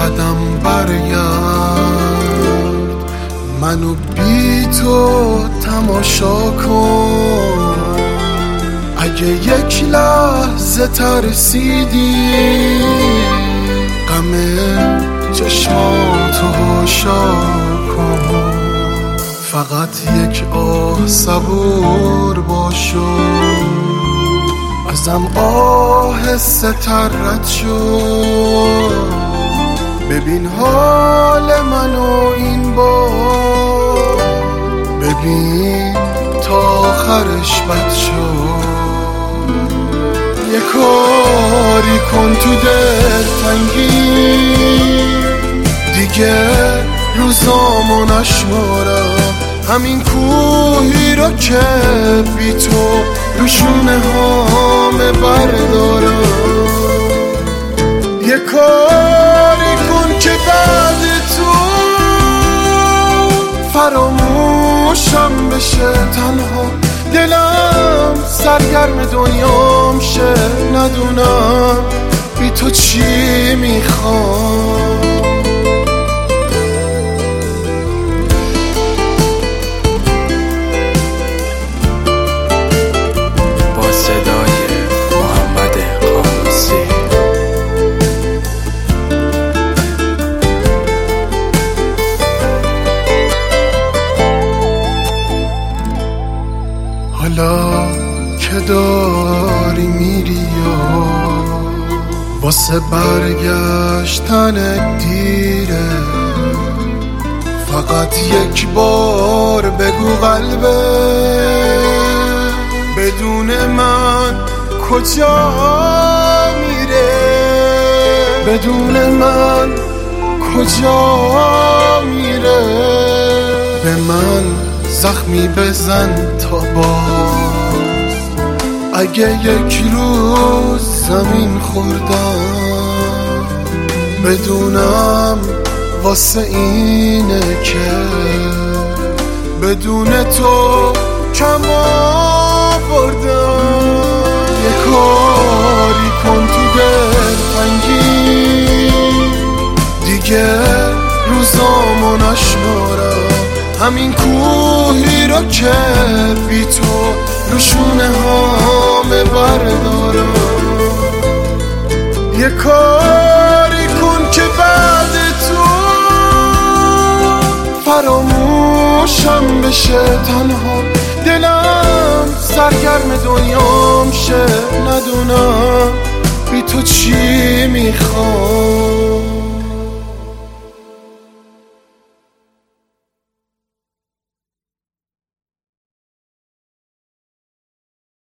قدم برگرد، منو بی تو تماشا کن. اگه یک لحظه ترسیدی غم چشماتو حاشا کن. فقط یک آه صبور باشو، ازم آهسته تر رد شو. ببین حال منو این بار، ببین تا آخرش بد شو. یه کاری کن تو دلتنگی، دیگه روزامو نشمارم. همین کوهی رو که بی تو روشونه هامه بردارم. یه کاری کن که بعد تو فراموشم بشه. تنها دلم سرگرم دنیام شه، ندونم بی تو چی میخوام. حالا که داری میری یا واسه برگشتن دیره، فقط یک بار بگو قلبه بدون من کجا میره. بدون من کجا میره. به من زخمی بزن تا باز، اگه یک روز زمین خوردم بدونم واسه اینه که بدون تو کم آوردم. یه کاری کن تو دلتنگی، دیگه روزامو نشمارم. همین کوهی رو که بی تو روشونه هامه بردارم. یه کاری کن که بعد تو فراموشم بشه. تنها دلم سرگرم دنیام شه، ندونم بی تو چی میخوام.